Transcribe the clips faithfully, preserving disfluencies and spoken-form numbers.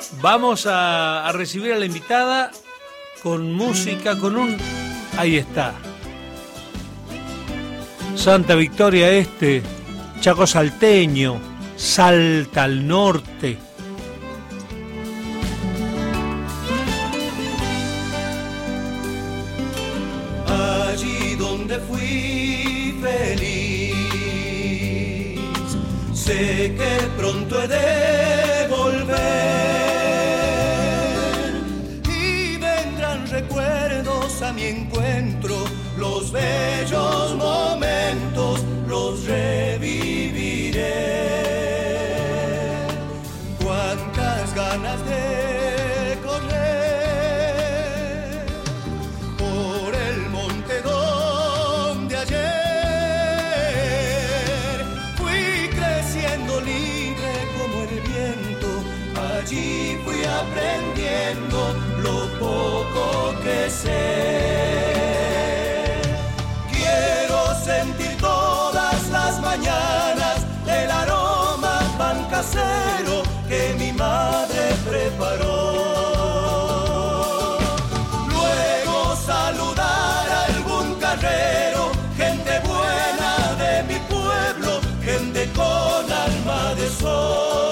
Vamos a, a recibir a la invitada con música, con un... Ahí está. Santa Victoria Este, Chaco Salteño, Salta al Norte. Allí donde fui feliz, sé que pronto he de volver y vendrán recuerdos a mi encuentro, los bellos momentos los reviviré. Cuántas ganas de correr por el monte donde ayer fui creciendo libre como el viento. Allí fui aprendiendo lo poco que sé. Sentir todas las mañanas el aroma pan casero que mi madre preparó. Luego saludar a algún carrero, gente buena de mi pueblo, gente con alma de sol.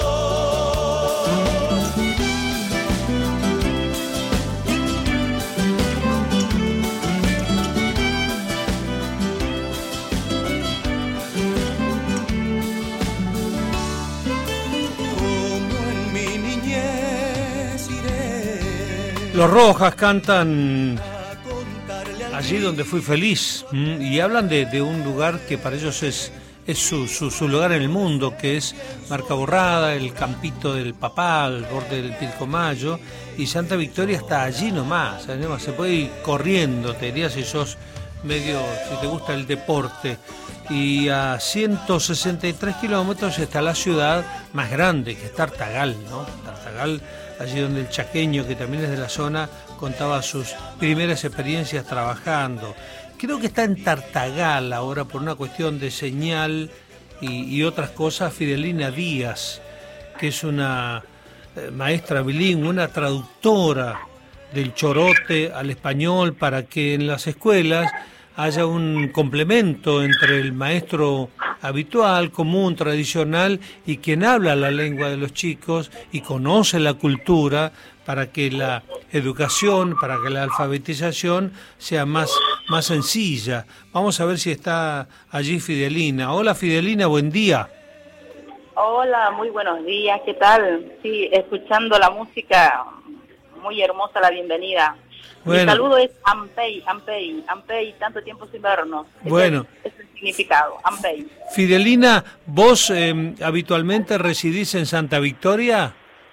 Los Rojas cantan Allí donde fui feliz, y hablan de, de un lugar que para ellos es, es su, su, su lugar en el mundo, que es Marca Borrada, el campito del Papá, al borde del Pilcomayo, y Santa Victoria está allí nomás, además se puede ir corriendo, te diría si sos medio, si te gusta el deporte. Y a ciento sesenta y tres kilómetros está la ciudad más grande, que es Tartagal, ¿no? Tartagal, allí donde el chaqueño, que también es de la zona, contaba sus primeras experiencias trabajando. Creo que está en Tartagal ahora por una cuestión de señal y, y otras cosas, Fidelina Díaz, que es una eh, maestra bilingüe, una traductora del chorote al español para que en las escuelas haya un complemento entre el maestro habitual, común, tradicional, y quien habla la lengua de los chicos y conoce la cultura, para que la educación, para que la alfabetización sea más, más sencilla. Vamos a ver si está allí Fidelina. Hola Fidelina, buen día. Hola, muy buenos días, ¿qué tal? Sí, escuchando la música, muy hermosa la bienvenida. Bueno. Mi saludo es Ampey, Ampey, Ampey, tanto tiempo sin vernos. Bueno. Ese es el significado, Ampey. Fidelina, ¿vos eh, habitualmente residís en Santa Victoria?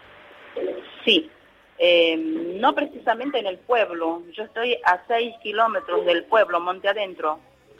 Sí, eh, no precisamente en el pueblo, yo estoy a seis kilómetros del pueblo, Monte Adentro,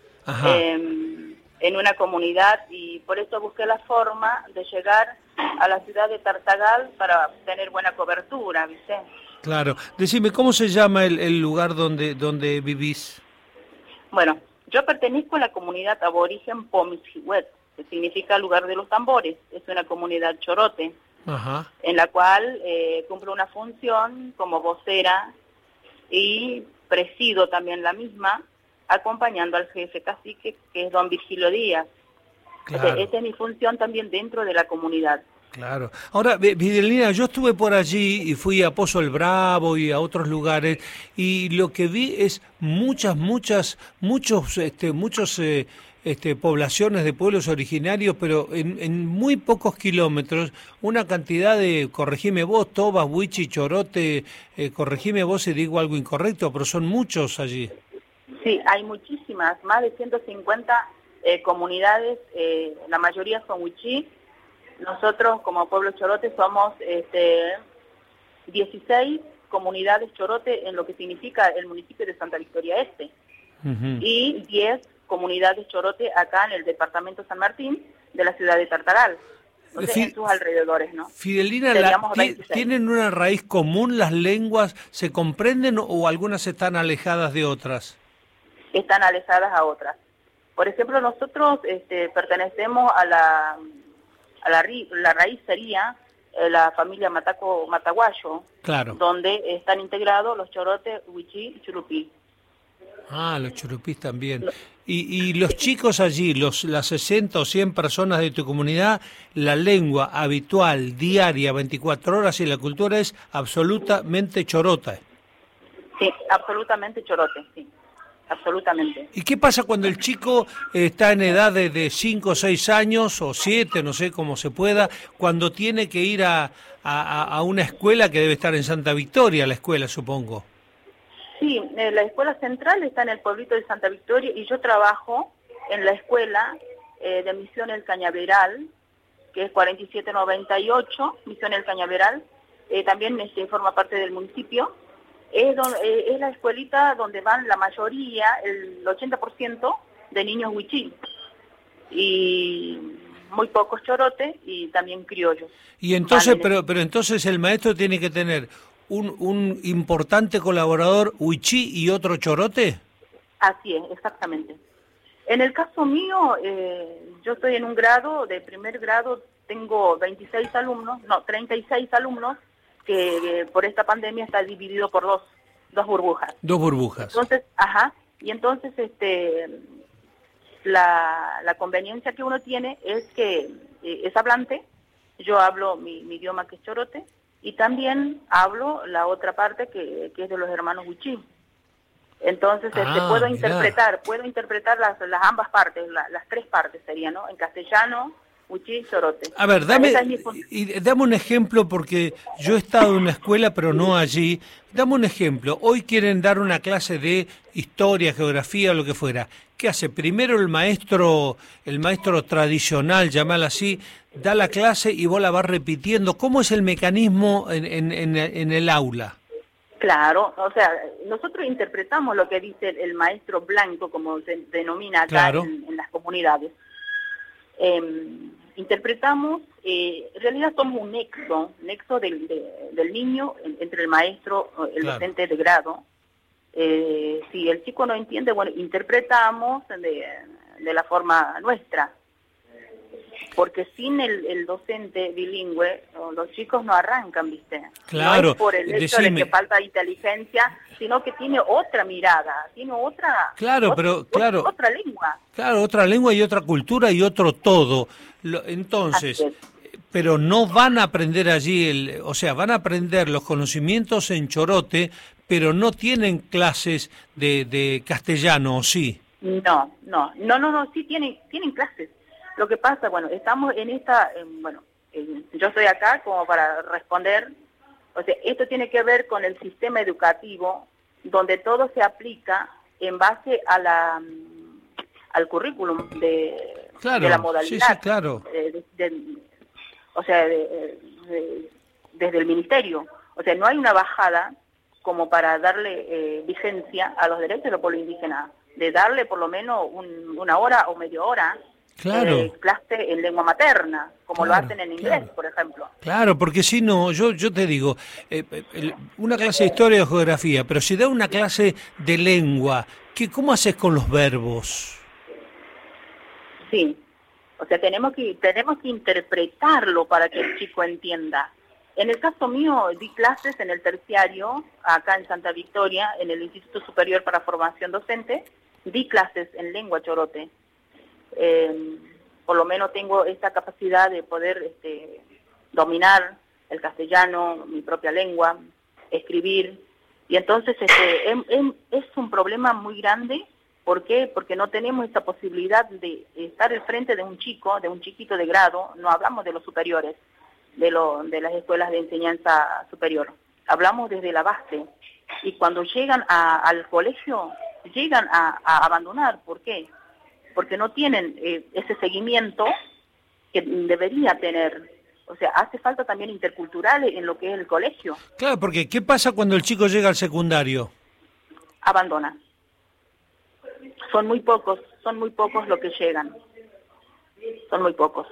eh, en una comunidad, y por eso busqué la forma de llegar a la ciudad de Tartagal para tener buena cobertura, ¿viste? Claro. Decime, ¿cómo se llama el, el lugar donde, donde vivís? Bueno, yo pertenezco a la comunidad aborigen Pomishiwet, que significa lugar de los tambores. Es una comunidad chorote, Ajá. en la cual eh, cumplo una función como vocera y presido también la misma, acompañando al jefe cacique, que es don Virgilio Díaz. Claro. Esta este es mi función también dentro de la comunidad. Claro. Ahora, Fidelina, yo estuve por allí y fui a Pozo el Bravo y a otros lugares, y lo que vi es muchas, muchas, muchos, este, muchos, eh, este, poblaciones de pueblos originarios, pero en, en muy pocos kilómetros, una cantidad de, corregime vos, Tobas, Huichi, Chorote, eh, corregime vos si digo algo incorrecto, pero son muchos allí. Sí, hay muchísimas, más de ciento cincuenta eh, comunidades, eh, la mayoría son Huichi. Nosotros como pueblo chorote somos este, dieciséis comunidades chorote en lo que significa el municipio de Santa Victoria Este, uh-huh. y diez comunidades chorote acá en el departamento San Martín de la ciudad de Tartagal, entonces, en sus alrededores, ¿no? Fidelina, la, ¿tienen una raíz común las lenguas? ¿Se comprenden o algunas están alejadas de otras? Están alejadas a otras. Por ejemplo, nosotros este, pertenecemos a la... A la, la raíz sería eh, la familia Mataco Mataguayo, claro. donde están integrados los chorotes, huichí y churupí. Ah, los churupís también. Y, y los chicos allí, los las sesenta o cien personas de tu comunidad, la lengua habitual, diaria, veinticuatro horas, y la cultura es absolutamente chorota. Sí, absolutamente chorote, sí, absolutamente. ¿Y qué pasa cuando el chico está en edad de, de cinco o seis años, o siete, no sé cómo se pueda, cuando tiene que ir a, a, a una escuela que debe estar en Santa Victoria, la escuela, supongo? Sí, eh, la escuela central está en el pueblito de Santa Victoria y yo trabajo en la escuela eh, de Misión El Cañaveral, que es cuarenta y siete noventa y ocho, Misión El Cañaveral, eh, también este, forma parte del municipio. Es, donde, eh, es la escuelita donde van la mayoría, el ochenta por ciento de niños huichí, y muy pocos chorotes y también criollos. Y entonces, pero, pero entonces el maestro tiene que tener un, un importante colaborador huichí y otro chorote. Así es, exactamente. En el caso mío, eh, yo estoy en un grado, de primer grado, tengo veintiséis alumnos, no, treinta y seis alumnos, que eh, por esta pandemia está dividido por dos, dos burbujas. Dos burbujas. Entonces, ajá, y entonces este la, la conveniencia que uno tiene es que eh, es hablante, yo hablo mi, mi idioma que es chorote, y también hablo la otra parte que, que es de los hermanos huichí. Entonces Ah, este, puedo mirá. interpretar, puedo interpretar las, las ambas partes, la, las tres partes serían, ¿no? En castellano, huichí y chorote. A ver, dame, Esa es mi fun- y dame un ejemplo, porque yo he estado en una escuela, pero no allí. Dame un ejemplo. Hoy quieren dar una clase de historia, geografía, lo que fuera. ¿Qué hace? Primero el maestro, el maestro tradicional, llamala así, da la clase y vos la vas repitiendo. ¿Cómo es el mecanismo en, en, en, en el aula? Claro, o sea, nosotros interpretamos lo que dice el, el maestro blanco, como se denomina acá Claro. en, en las comunidades. Eh, interpretamos, eh, en realidad somos un nexo, nexo del, de- del niño en- entre el maestro, el Claro. docente de grado. Eh, si el chico no entiende, bueno, interpretamos de, de la forma nuestra. Porque sin el, el docente bilingüe, o los chicos no arrancan, ¿viste? Claro, No es por el hecho decime. de que falta inteligencia, sino que tiene otra mirada, tiene otra, Claro, ot- pero, ot- claro. otra lengua. Claro, otra lengua y otra cultura y otro todo. Lo- entonces, Así es. pero no van a aprender allí, el, o sea, van a aprender los conocimientos en chorote, pero no tienen clases de, de castellano, ¿o sí? No, no, no, no, no, sí tienen, tienen clases. Lo que pasa, bueno, estamos en esta, eh, bueno, eh, yo estoy acá como para responder, o sea, esto tiene que ver con el sistema educativo, donde todo se aplica en base a la, mm, al currículum de, Claro, de la sí, modalidad. sí, claro. eh, de- de- o sea, de- de- desde el ministerio. O sea, no hay una bajada como para darle eh, vigencia a los derechos de los pueblos indígenas, de darle por lo menos un- una hora o media hora Claro. eh, clase en lengua materna, como Claro, lo hacen en inglés, claro. por ejemplo. Claro, porque si no, yo yo te digo, eh, el- una clase de historia o geografía, pero si da una clase de lengua, ¿qué, ¿cómo haces con los verbos? Sí, o sea, tenemos que tenemos que interpretarlo para que el chico entienda. En el caso mío, di clases en el terciario, acá en Santa Victoria, en el Instituto Superior para Formación Docente, di clases en lengua chorote. Eh, por lo menos tengo esta capacidad de poder este, dominar el castellano, mi propia lengua, escribir, y entonces este, em- em- es un problema muy grande. ¿Por qué? Porque no tenemos esta posibilidad de estar al frente de un chico, de un chiquito de grado, no hablamos de los superiores, de, lo, de las escuelas de enseñanza superior, hablamos desde la base, y cuando llegan a- al colegio, llegan a, a abandonar. ¿Por qué? Porque no tienen eh, ese seguimiento que debería tener. O sea, hace falta también intercultural en lo que es el colegio. Claro, porque ¿qué pasa cuando el chico llega al secundario? Abandona. Son muy pocos, son muy pocos los que llegan. Son muy pocos.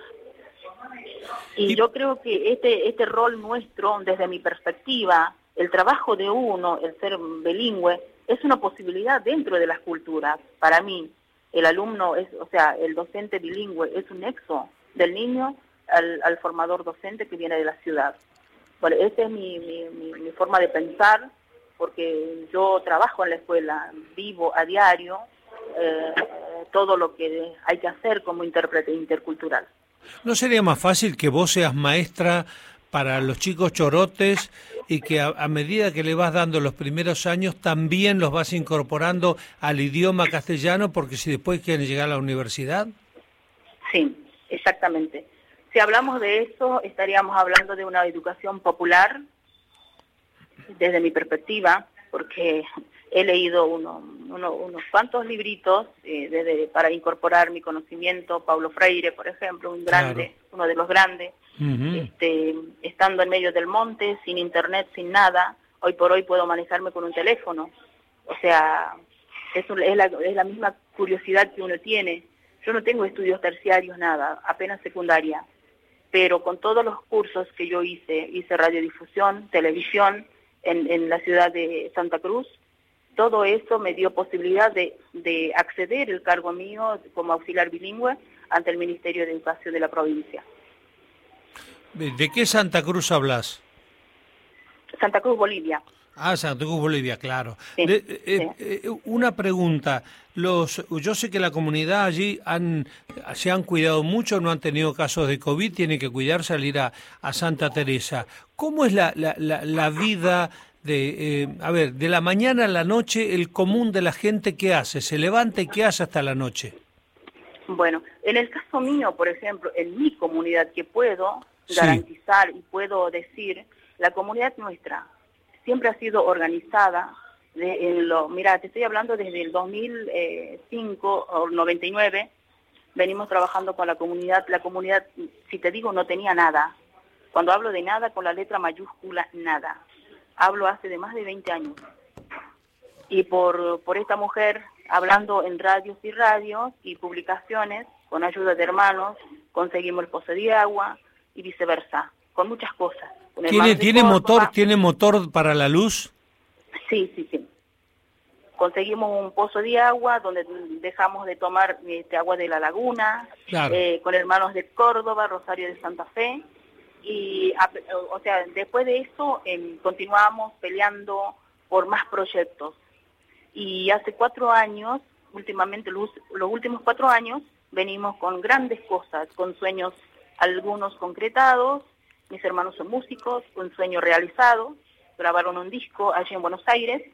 Y Y- yo creo que este este rol nuestro, desde mi perspectiva, el trabajo de uno, el ser bilingüe, es una posibilidad dentro de las culturas. Para mí, el alumno es, o sea, el docente bilingüe es un nexo del niño al, al formador docente que viene de la ciudad. Bueno, esa es mi, mi, mi, mi forma de pensar, porque yo trabajo en la escuela, vivo a diario eh, todo lo que hay que hacer como intérprete intercultural. ¿No sería más fácil que vos seas maestra para los chicos chorotes y que a, a medida que le vas dando los primeros años también los vas incorporando al idioma castellano, porque si después quieren llegar a la universidad? Sí, exactamente. Si hablamos de eso, estaríamos hablando de una educación popular, desde mi perspectiva, porque he leído uno, uno, unos cuantos libritos eh, desde, para incorporar mi conocimiento. Paulo Freire, por ejemplo, un grande, claro. uno de los grandes, uh-huh. este, estando en medio del monte, sin internet, sin nada, hoy por hoy puedo manejarme con un teléfono. O sea, es, un, es, la, es la misma curiosidad que uno tiene. Yo no tengo estudios terciarios, nada, apenas secundaria, pero con todos los cursos que yo hice, hice radiodifusión, televisión, en, en la ciudad de Santa Cruz, todo eso me dio posibilidad de, de acceder el cargo mío como auxiliar bilingüe ante el Ministerio de Educación de la provincia. ¿De qué Santa Cruz hablas? Santa Cruz, Bolivia. Ah, Santa Cruz, Bolivia, claro. Sí, de, eh, sí. Eh, una pregunta. Los, yo sé que la comunidad allí han, se han cuidado mucho, no han tenido casos de COVID, tienen que cuidarse al ir a, a Santa Teresa. ¿Cómo es la, la, la, la vida de, eh, a ver, de la mañana a la noche, el común de la gente, qué hace? ¿Se levanta y qué hace hasta la noche? Bueno, en el caso mío, por ejemplo, en mi comunidad, que puedo sí. garantizar y puedo decir, la comunidad nuestra siempre ha sido organizada. De, en lo, mira, te estoy hablando desde el dos mil cinco o noventa y nueve, venimos trabajando con la comunidad. La comunidad, si te digo, no tenía nada. Cuando hablo de nada, con la letra mayúscula, nada. Hablo hace de más de veinte años. Y por, por esta mujer, hablando en radios y radios y publicaciones, con ayuda de hermanos, conseguimos el pozo de agua y viceversa, con muchas cosas. Con ¿Tiene, ¿tiene motor, ¿Tiene motor para la luz? Sí, sí, sí. Conseguimos un pozo de agua donde dejamos de tomar este, agua de la laguna, claro. eh, con hermanos de Córdoba, Rosario de Santa Fe, y o sea, después de eso eh, continuamos peleando por más proyectos. Y hace cuatro años, últimamente los, los últimos cuatro años, venimos con grandes cosas, con sueños algunos concretados. Mis hermanos son músicos, un sueño realizado, grabaron un disco allí en Buenos Aires,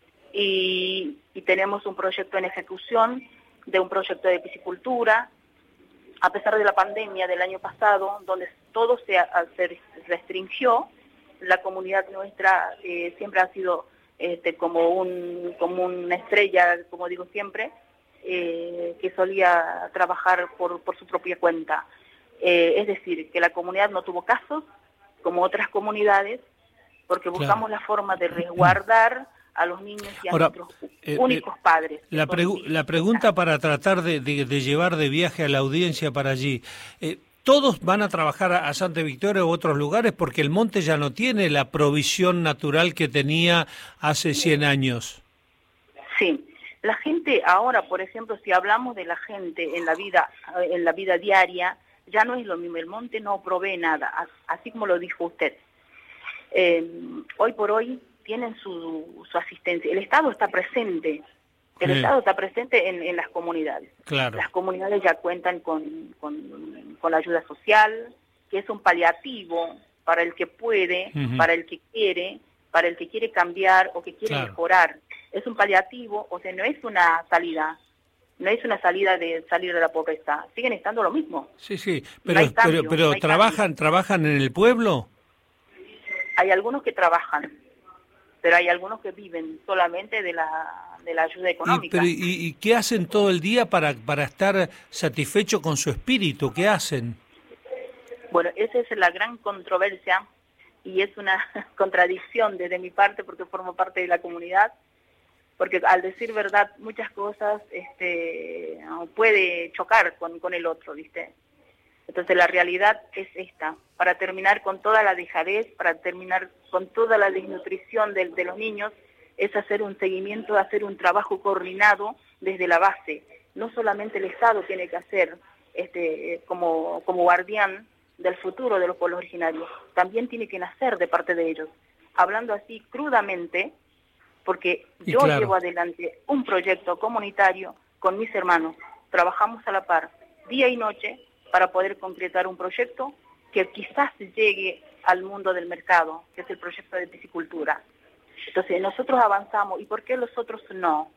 y, y tenemos un proyecto en ejecución de un proyecto de piscicultura, a pesar de la pandemia del año pasado, donde todo se, se restringió. La comunidad nuestra eh, siempre ha sido este, como, un, como una estrella, como digo siempre, eh, que solía trabajar por, por su propia cuenta. Eh, es decir, que la comunidad no tuvo casos, como otras comunidades, porque buscamos claro. la forma de resguardar a los niños y a Ahora, nuestros eh, únicos eh, padres. La, pregu la pregunta para tratar de, de, de llevar de viaje a la audiencia para allí, eh, ¿todos van a trabajar a, a Santa Victoria u otros lugares? Porque el monte ya no tiene la provisión natural que tenía hace cien años. Sí, la gente ahora, por ejemplo, si hablamos de la gente en la vida, en la vida diaria, ya no es lo mismo. El monte no provee nada, así como lo dijo usted. Eh, hoy por hoy tienen su, su asistencia. El Estado está presente. El sí. Estado está presente en, en las comunidades. Claro. Las comunidades ya cuentan con, con, con la ayuda social, que es un paliativo para el que puede, uh-huh. para el que quiere, para el que quiere cambiar o que quiere claro. mejorar. Es un paliativo, o sea, no es una salida. No es una salida de salir de la pobreza. Siguen estando lo mismo. Sí, sí. Pero, no cambio, pero, pero no ¿trabajan, cambio. ¿trabajan en el pueblo? Hay algunos que trabajan, pero hay algunos que viven solamente de la, de la ayuda económica. ¿Y, pero, y, y qué hacen todo el día para, para estar satisfechos con su espíritu? ¿Qué hacen? Bueno, esa es la gran controversia y es una contradicción desde mi parte, porque formo parte de la comunidad, porque al decir verdad muchas cosas este, puede chocar con, con el otro, ¿viste? Entonces la realidad es esta. Para terminar con toda la dejadez, para terminar con toda la desnutrición de, de los niños, es hacer un seguimiento, hacer un trabajo coordinado desde la base. No solamente el Estado tiene que hacer este, como, como guardián del futuro de los pueblos originarios, también tiene que nacer de parte de ellos. Hablando así crudamente, porque Y yo claro. llevo adelante un proyecto comunitario con mis hermanos, trabajamos a la par, día y noche, para poder concretar un proyecto que quizás llegue al mundo del mercado, que es el proyecto de piscicultura. Entonces, nosotros avanzamos, ¿y por qué los otros no?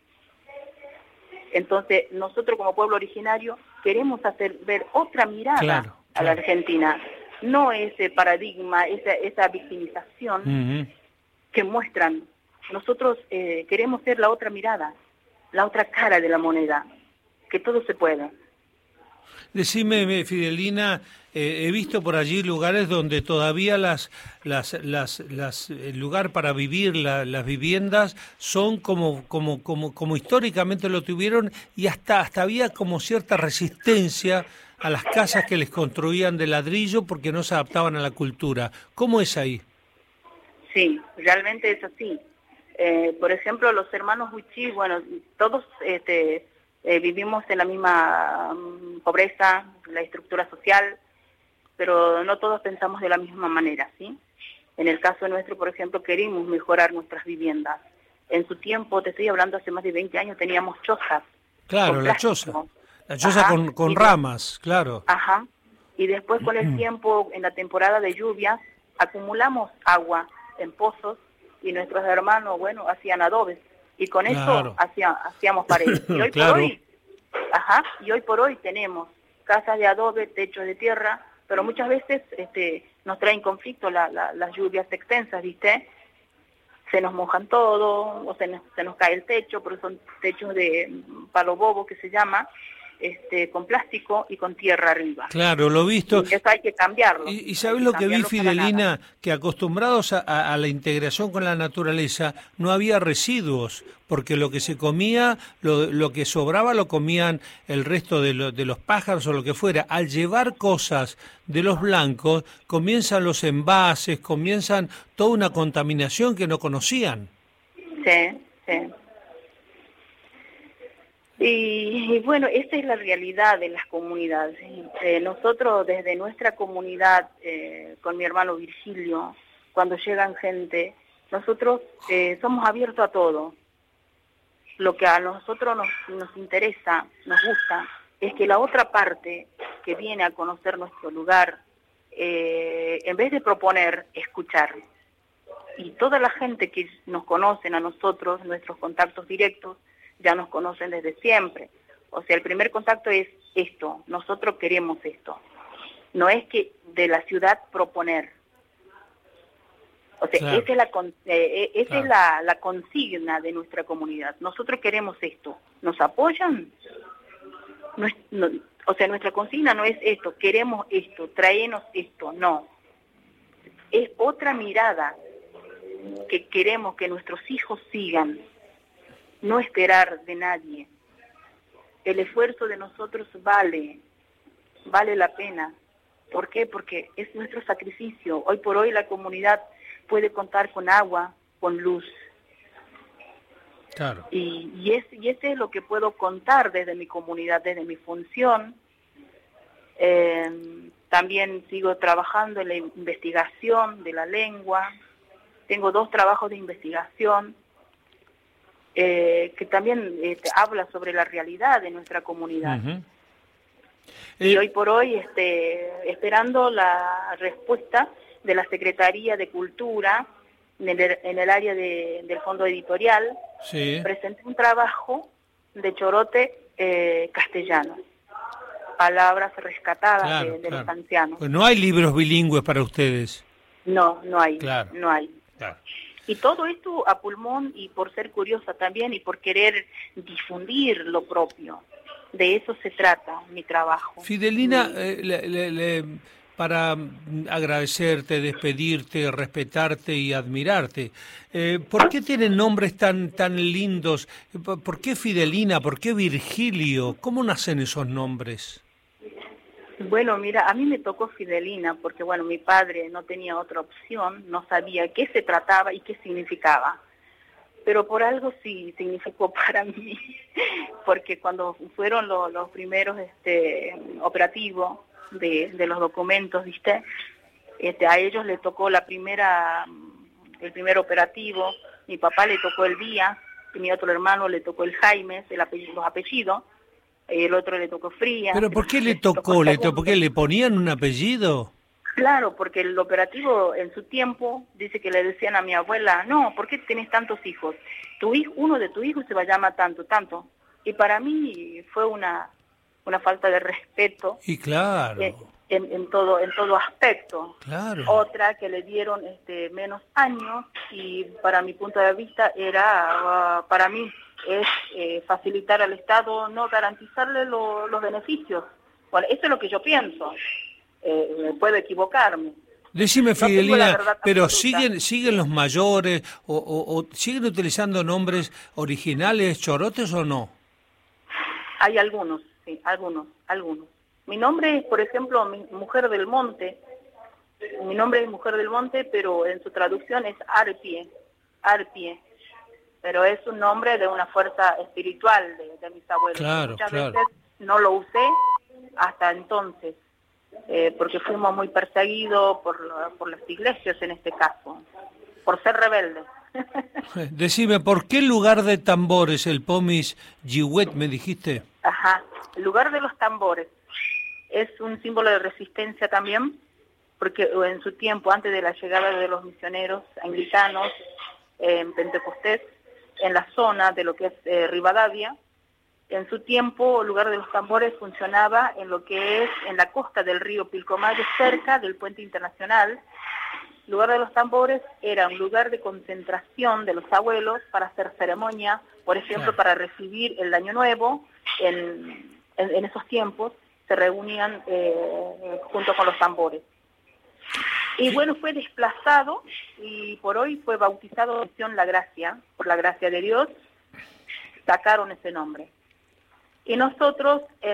Entonces, nosotros como pueblo originario queremos hacer ver otra mirada Claro, a la claro. Argentina, no ese paradigma, esa, esa victimización Ujú. que muestran. Nosotros eh, queremos ser la otra mirada, la otra cara de la moneda, que todo se puede. Decime, me- Fidelina, eh, he visto por allí lugares donde todavía las, las, las, las, el lugar para vivir, la- las viviendas son como, como, como, como históricamente lo tuvieron y hasta, hasta había como cierta resistencia a las casas que les construían de ladrillo porque no se adaptaban a la cultura. ¿Cómo es ahí? Sí, realmente es así. Eh, por ejemplo, los hermanos Huichí, bueno, todos este, eh, vivimos en la misma um, pobreza, la estructura social, pero no todos pensamos de la misma manera, ¿sí? En el caso nuestro, por ejemplo, queremos mejorar nuestras viviendas. En su tiempo, te estoy hablando, hace más de veinte años, teníamos chozas. Claro, Con la plástico. choza. La choza Ajá, con, con y de- ramas, claro. Ajá. Y después con el tiempo, en la temporada de lluvias, acumulamos agua en pozos y nuestros hermanos, bueno, hacían adobes. Y con Claro. eso hacía, hacíamos paredes. Y hoy Claro. por hoy, ajá, y hoy por hoy tenemos casas de adobe, techos de tierra, pero muchas veces este, nos traen conflicto la, la, las lluvias extensas, ¿viste? Se nos mojan todo, o se nos, se nos cae el techo, pero son techos de mm, palo bobo que se llama, este, con plástico y con tierra arriba. Claro, lo he visto. Y eso hay que cambiarlo. Y, y hay sabes lo que vi, cambiarlo para nada. Fidelina, que acostumbrados a, a- a la integración con la naturaleza, no había residuos, porque lo que se comía, lo, lo que sobraba lo comían el resto de, lo- de los pájaros o lo que fuera. Al llevar cosas de los blancos, comienzan los envases, comienzan toda una contaminación que no conocían. Sí, sí. Y, y bueno, esa es la realidad de las comunidades. Eh, nosotros desde nuestra comunidad, eh, con mi hermano Virgilio, cuando llegan gente, nosotros eh, somos abiertos a todo. Lo que a nosotros nos, nos interesa, nos gusta, es que la otra parte que viene a conocer nuestro lugar, eh, en vez de proponer, escuchar. Y toda la gente que nos conocen a nosotros, nuestros contactos directos, ya nos conocen desde siempre. O sea, el primer contacto es esto, nosotros queremos esto. No es que de la ciudad proponer. O sea, Claro. esa es, la, con- eh, esa Claro. es la, la consigna de nuestra comunidad. Nosotros queremos esto. ¿Nos apoyan? No es- no- o sea, nuestra consigna no es esto, queremos esto, traenos esto, no. Es otra mirada que queremos que nuestros hijos sigan. No esperar de nadie. El esfuerzo de nosotros vale, vale la pena. ¿Por qué? Porque es nuestro sacrificio. Hoy por hoy la comunidad puede contar con agua, con luz. Claro. Y, y, es, y ese es lo que puedo contar desde mi comunidad, desde mi función. Eh, también sigo trabajando en la investigación de la lengua. Tengo dos trabajos de investigación. Eh, que también este, habla sobre la realidad de nuestra comunidad. Ujú. Y Eh, hoy por hoy, este, esperando la respuesta de la Secretaría de Cultura en el, en el área de, del fondo editorial, sí. presenté un trabajo de chorote eh, castellano, palabras rescatadas Claro, de, de claro. los ancianos. Pues no hay libros bilingües para ustedes. No, no hay, Claro. no hay. Claro. Y todo esto a pulmón y por ser curiosa también y por querer difundir lo propio. De eso se trata mi trabajo. Fidelina, Mi- eh, le- le- le- para mm, agradecerte, despedirte, respetarte y admirarte, eh, ¿por qué tienen nombres tan tan lindos? ¿Por por qué Fidelina? ¿Por qué Virgilio? ¿Cómo nacen esos nombres? Bueno, mira, a mí me tocó Fidelina porque, bueno, mi padre no tenía otra opción, no sabía qué se trataba y qué significaba. Pero por algo sí significó para mí, porque cuando fueron lo- los primeros este, operativos, de, de los documentos, ¿viste? Este, a ellos les tocó la primera, el primer operativo, mi papá le tocó el día, y mi otro hermano le tocó el Jaime, el apellido, los apellidos, el otro le tocó Frías. ¿Pero por qué le tocó? ¿Le tocó? ¿Por qué le ponían un apellido? Claro, porque el operativo en su tiempo, dice que le decían a mi abuela, no, ¿por qué tenés tantos hijos? Tu hijo, uno de tus hijos se va a llamar tanto, tanto. Y para mí fue una, una falta de respeto. Y claro. En, en, en todo en todo aspecto. Claro. Otra que le dieron este menos años y para mi punto de vista era, uh, para mí, es eh, facilitar al Estado, no garantizarle lo, los beneficios. Bueno, eso es lo que yo pienso. Eh, puedo equivocarme. Decime, Fidelina, no pero siguen siguen los mayores o, o, o siguen utilizando nombres originales chorotes o no? Hay algunos, sí, algunos, algunos. Mi nombre es, por ejemplo, mi Mujer del Monte. Mi nombre es Mujer del Monte, pero en su traducción es Arpie, Arpie. Pero es un nombre de una fuerza espiritual de, de mis abuelos. Claro, Muchas claro. veces no lo usé hasta entonces. Eh, porque fuimos muy perseguidos por, por las iglesias en este caso, por ser rebeldes. Decime, ¿por qué el lugar de tambores, el Pomis Yihuet, me dijiste? Ajá, el lugar de los tambores es un símbolo de resistencia también, porque en su tiempo, antes de la llegada de los misioneros anglicanos en Pentecostés, en la zona de lo que es eh, Rivadavia, en su tiempo, el lugar de los tambores funcionaba en lo que es en la costa del río Pilcomayo, cerca del puente internacional. El lugar de los tambores era un lugar de concentración de los abuelos para hacer ceremonia, por ejemplo, para recibir el Año Nuevo. En, en, en esos tiempos se reunían eh, junto con los tambores. Y bueno, fue desplazado y por hoy fue bautizado Misión La Gracia, por la gracia de Dios, sacaron ese nombre. Y nosotros, eh,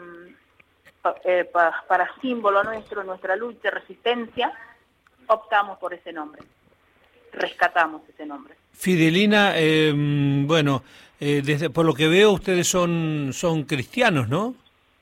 eh, pa, para símbolo nuestro, nuestra lucha, resistencia, optamos por ese nombre, rescatamos ese nombre. Fidelina, eh, bueno, eh, desde por lo que veo ustedes son son cristianos, ¿no?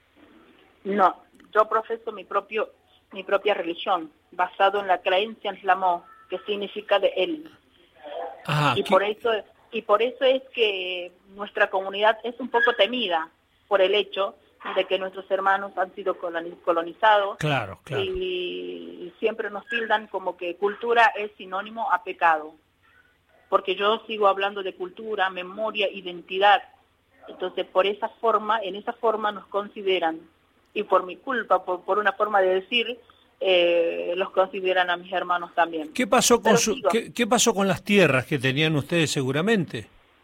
No, yo profeso mi propio mi propia religión, basado en la creencia en Slamó, que significa de él. Ah, y ¿qué? por eso y por eso es que nuestra comunidad es un poco temida por el hecho de que nuestros hermanos han sido colonizados. Claro, claro. Y, y siempre nos tildan como que cultura es sinónimo a pecado, porque yo sigo hablando de cultura, memoria, identidad. Entonces, por esa forma, en esa forma nos consideran, y por mi culpa, por, por una forma de decir, eh, los consideran a mis hermanos también. ¿Qué pasó con Pero su, digo, ¿qué, qué pasó con las tierras que tenían ustedes seguramente?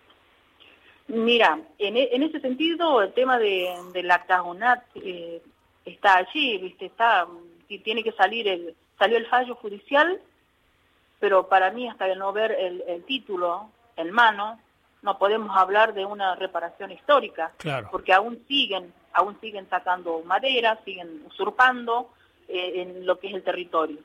Mira, en, en ese sentido, el tema de, de la Cajonat eh, está allí, viste, está, tiene que salir, el, salió el fallo judicial, pero para mí hasta no ver el, el título en mano, no podemos hablar de una reparación histórica, Claro. porque aún siguen, aún siguen sacando madera, siguen usurpando eh, en lo que es el territorio.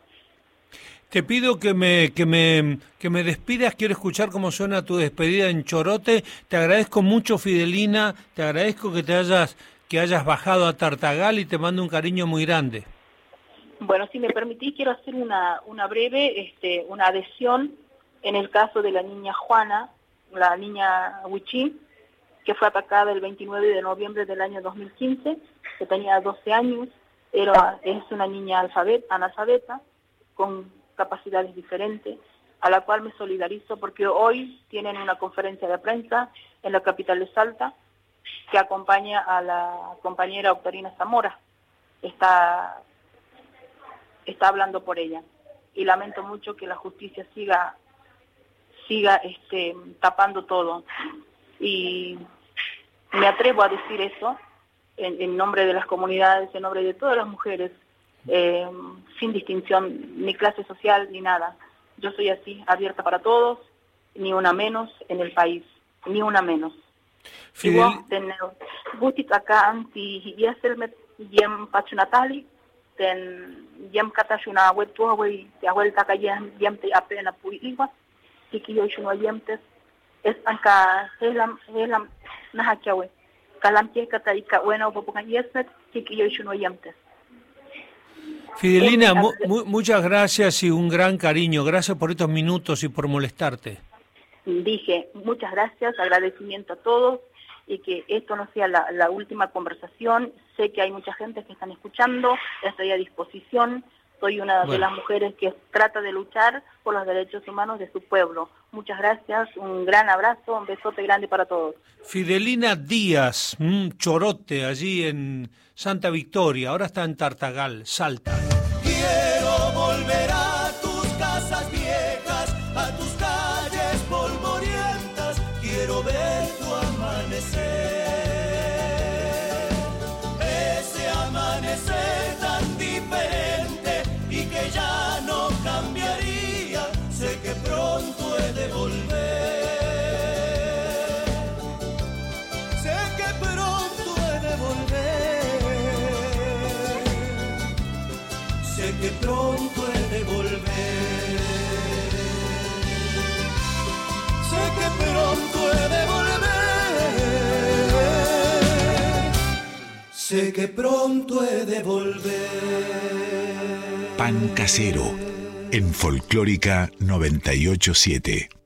Te pido que me que me que me despidas, quiero escuchar cómo suena tu despedida en Chorote. Te agradezco mucho, Fidelina, te agradezco que te hayas que hayas bajado a Tartagal y te mando un cariño muy grande. Bueno, si me permitís, quiero hacer una una breve este una adhesión en el caso de la niña Juana, la niña Huichí, que fue atacada el veintinueve de noviembre del año dos mil quince, que tenía doce años, era es una niña alfabeta, analfabeta, con capacidades diferentes, a la cual me solidarizo porque hoy tienen una conferencia de prensa en la capital de Salta que acompaña a la compañera Octarina Zamora. Está, está hablando por ella y lamento mucho que la justicia siga siga este, tapando todo. Y me atrevo a decir eso en, en nombre de las comunidades, en nombre de todas las mujeres, Eh, sin distinción, ni clase social, ni nada. Yo soy así, abierta para todos, ni una menos en el país, ni una menos. Fidel... Y vos tenés, butit acá anti yeselmet yem pachunatali, ten yem katashuna wetua we te vuelta acá yem te apena puigua, y que yo no yemtes, es acá helam helam nahakiawe, kalamkie kataika bueno popokan yesmet, y que yo no yemtes. Fidelina, mu mu muchas gracias y un gran cariño. Gracias por estos minutos y por molestarte. Dije, muchas gracias, agradecimiento a todos y que esto no sea la, la última conversación. Sé que hay mucha gente que están escuchando, estoy a disposición. Soy una bueno. de las mujeres que trata de luchar por los derechos humanos de su pueblo. Muchas gracias, un gran abrazo, un besote grande para todos. Fidelina Díaz, mmm, Chorote, allí en Santa Victoria, ahora está en Tartagal, Salta. Quiero volver a tus casas viejas, a tus calles polvorientas, quiero ver tu amanecer, ese amanecer tan diferente y que ya no cambiaría, sé que pronto he de volver, sé que pronto he de volver, sé que pronto he de volver, sé que pronto he de volver, sé que pronto he de volver. Pan Casero, en Folclórica noventa y ocho punto siete.